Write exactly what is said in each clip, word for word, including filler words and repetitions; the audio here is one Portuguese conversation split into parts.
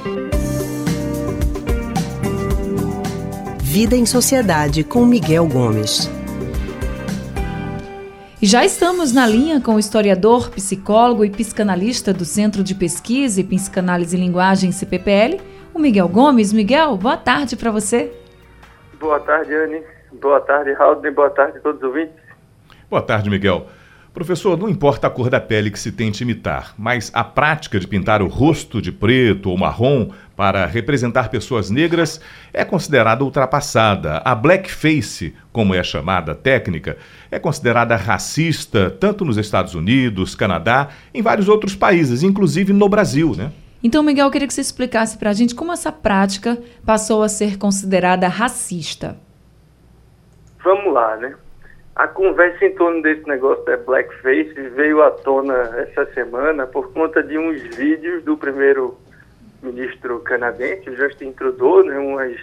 Vida em Sociedade com Miguel Gomes. E já estamos na linha com o historiador, psicólogo e psicanalista do Centro de Pesquisa e Psicanálise e Linguagem, C P P L, o Miguel Gomes. Miguel, boa tarde para você. Boa tarde, Anne. Boa tarde, Raul. Boa tarde a todos os ouvintes. Boa tarde, Miguel. Professor, não importa a cor da pele que se tente imitar, mas a prática de pintar o rosto de preto ou marrom para representar pessoas negras é considerada ultrapassada. A blackface, como é chamada a técnica, é considerada racista tanto nos Estados Unidos, Canadá, em vários outros países, inclusive no Brasil, né? Então, Miguel, eu queria que você explicasse para a gente como essa prática passou a ser considerada racista. Vamos lá, né? A conversa em torno desse negócio da blackface veio à tona essa semana por conta de uns vídeos do primeiro-ministro canadense, o Justin Trudeau, né, umas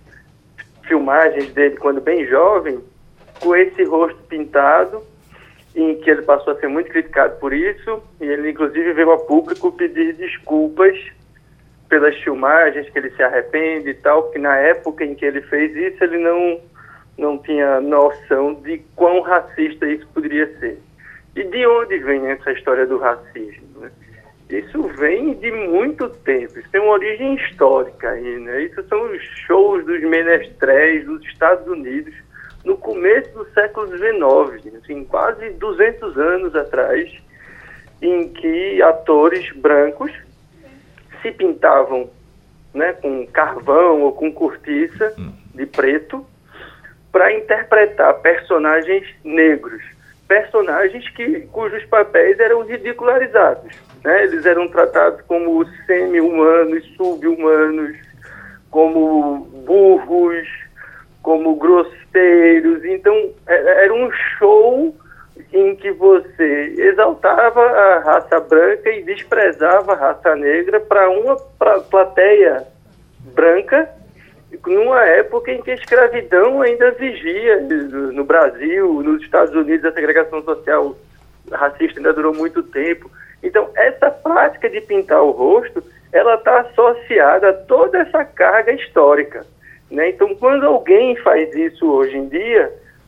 filmagens dele quando bem jovem, com esse rosto pintado, em que ele passou a ser muito criticado por isso, e ele inclusive veio a público pedir desculpas pelas filmagens, que ele se arrepende e tal, porque na época em que ele fez isso, ele não... não tinha noção de quão racista isso poderia ser. E de onde vem essa história do racismo, né? Isso vem de muito tempo, isso tem uma origem histórica aí, né? Isso são os shows dos menestréis dos Estados Unidos no começo do século dezenove, assim, quase duzentos anos atrás, em que atores brancos se pintavam, né, com carvão ou com cortiça de preto, para interpretar personagens negros, personagens que, cujos papéis eram ridicularizados, né? Eles eram tratados como semi-humanos, sub-humanos, como burros, como grosseiros. Então, era um show em que você exaltava a raça branca e desprezava a raça negra para uma pra plateia branca, numa época em que a escravidão ainda vigia no Brasil, nos Estados Unidos, a segregação social racista ainda durou muito tempo. Então, essa prática de pintar o rosto, ela está associada a toda essa carga histórica, né? Então, quando alguém faz isso hoje em dia,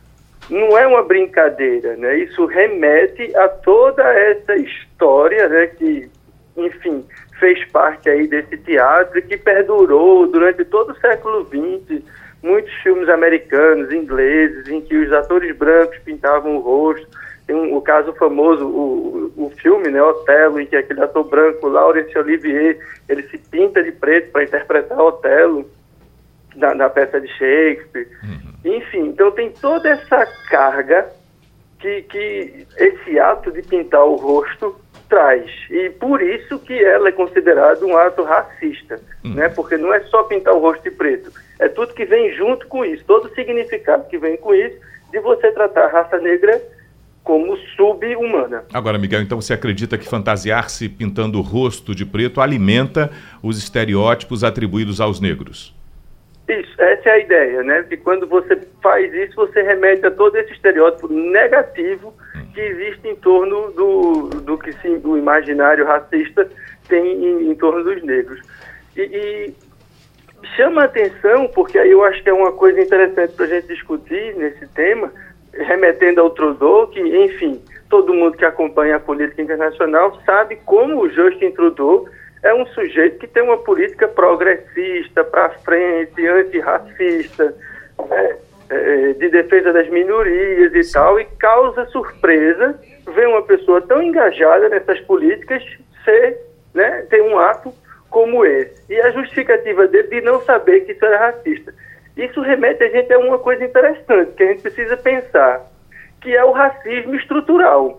não é uma brincadeira, né? Isso remete a toda essa história, né, que, enfim, fez parte aí desse teatro que perdurou durante todo o século vinte, muitos filmes americanos, ingleses, em que os atores brancos pintavam o rosto. Tem um, o caso famoso, o, o filme, né, Otelo, em que aquele ator branco, Laurence Olivier, ele se pinta de preto para interpretar Otelo na, na peça de Shakespeare. Uhum. Enfim, então tem toda essa carga que, que esse ato de pintar o rosto traz, e por isso que ela é considerada um ato racista, hum. né? Porque não é só pintar o rosto de preto, é tudo que vem junto com isso, todo o significado que vem com isso, de você tratar a raça negra como sub-humana. Agora, Miguel, então você acredita que fantasiar-se pintando o rosto de preto alimenta os estereótipos atribuídos aos negros? Isso, essa é a ideia, né? Que quando você faz isso, você remete a todo esse estereótipo negativo que existe em torno do, do que sim, o imaginário racista tem em, em torno dos negros. E, e chama a atenção, porque aí eu acho que é uma coisa interessante para a gente discutir nesse tema, remetendo ao Trudeau, que, enfim, todo mundo que acompanha a política internacional sabe como o Justin Trudeau é um sujeito que tem uma política progressista, para frente, antirracista, né, é, de defesa das minorias e tal, e causa surpresa ver uma pessoa tão engajada nessas políticas ser, né, ter um ato como esse. E a justificativa dele de não saber que isso era racista. Isso remete a gente a uma coisa interessante, que a gente precisa pensar, que é o racismo estrutural,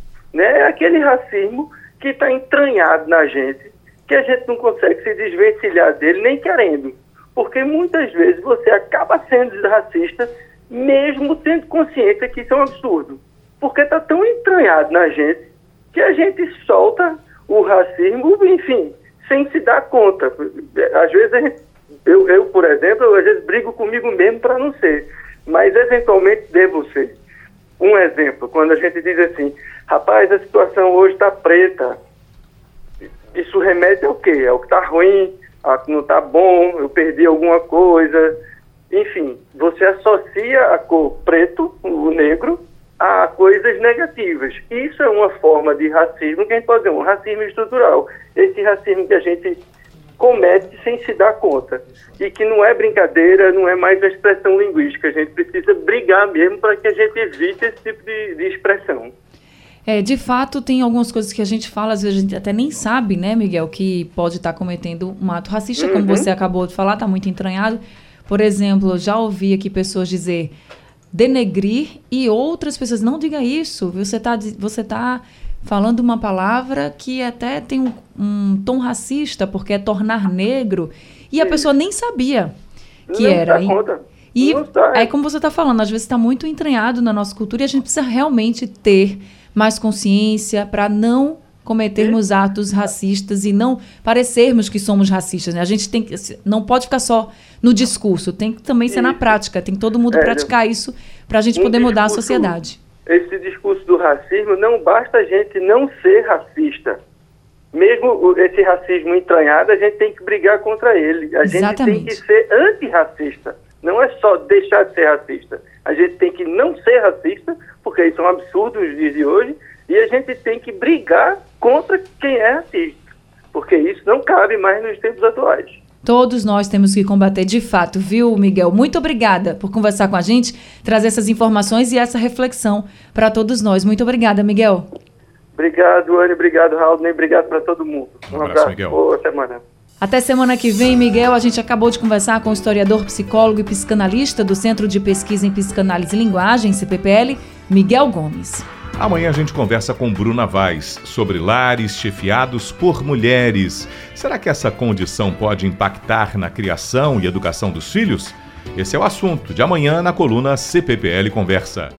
né? Aquele racismo que está entranhado na gente, que a gente não consegue se desvencilhar dele nem querendo. Porque muitas vezes você acaba sendo racista, mesmo tendo consciência que isso é um absurdo. Porque está tão entranhado na gente, que a gente solta o racismo, enfim, sem se dar conta. Às vezes, a gente, eu, eu, por exemplo, eu, às vezes brigo comigo mesmo para não ser, mas eventualmente devo ser. Um exemplo, quando a gente diz assim, rapaz, a situação hoje está preta, isso remete ao quê? Ao que está ruim, ah, não está bom, eu perdi alguma coisa. Enfim, você associa a cor preto, o negro, a coisas negativas. Isso é uma forma de racismo que a gente pode dizer, um racismo estrutural. Esse racismo que a gente comete sem se dar conta. E que não é brincadeira, não é mais a expressão linguística. A gente precisa brigar mesmo para que a gente evite esse tipo de, de expressão. É, de fato, tem algumas coisas que a gente fala, às vezes a gente até nem sabe, né, Miguel, que pode estar cometendo um ato racista, uhum. como você acabou de falar, está muito entranhado. Por exemplo, já ouvi aqui pessoas dizer denegrir e outras pessoas, não diga isso, você está você tá falando uma palavra que até tem um, um tom racista, porque é tornar negro, e Sim. a pessoa nem sabia que não era. Dá conta. E não dá. aí, como você está falando, às vezes está muito entranhado na nossa cultura e a gente precisa realmente ter mais consciência para não cometermos Sim. atos racistas e não parecermos que somos racistas, né? A gente tem que, não pode ficar só no discurso, tem que também ser isso. na prática, tem que todo mundo é, praticar isso para a gente um poder discurso, mudar a sociedade. Esse discurso do racismo, não basta a gente não ser racista. Mesmo esse racismo entranhado, a gente tem que brigar contra ele. A Exatamente. gente tem que ser antirracista. Não é só deixar de ser racista. A gente tem que não ser racista, porque isso é um absurdo nos dias de hoje, e a gente tem que brigar contra quem é racista, porque isso não cabe mais nos tempos atuais. Todos nós temos que combater de fato, viu, Miguel? Muito obrigada por conversar com a gente, trazer essas informações e essa reflexão para todos nós. Muito obrigada, Miguel. Obrigado, Anny. Obrigado, Raul. Obrigado para todo mundo. Um, um abraço, Miguel. Boa semana. Até semana que vem, Miguel. A gente acabou de conversar com o historiador, psicólogo e psicanalista do Centro de Pesquisa em Psicanálise e Linguagem, C P P L, Miguel Gomes. Amanhã a gente conversa com Bruna Vaz sobre lares chefiados por mulheres. Será que essa condição pode impactar na criação e educação dos filhos? Esse é o assunto de amanhã na coluna C P P L Conversa.